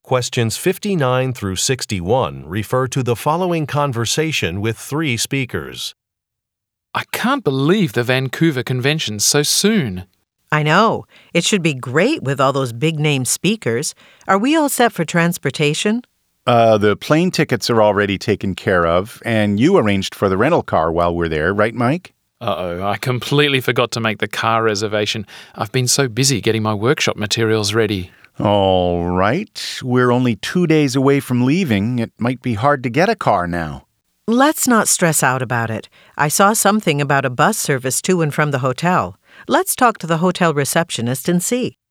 Questions 59 through 61 refer to the following conversation with 3 speakers. I can't believe the Vancouver convention's so soon. I know. It should be great with all those big-name speakers. Are we all set for transportation? The plane tickets are already taken care of, and you arranged for the rental car while we're there, right, Mike? Uh-oh, I completely forgot to make the car reservation. I've been so busy getting my workshop materials ready. All right. We're only 2 days away from leaving. It might be hard to get a car now. Let's not stress out about it. I saw something about a bus service to and from the hotel. Let's talk to the hotel receptionist and see.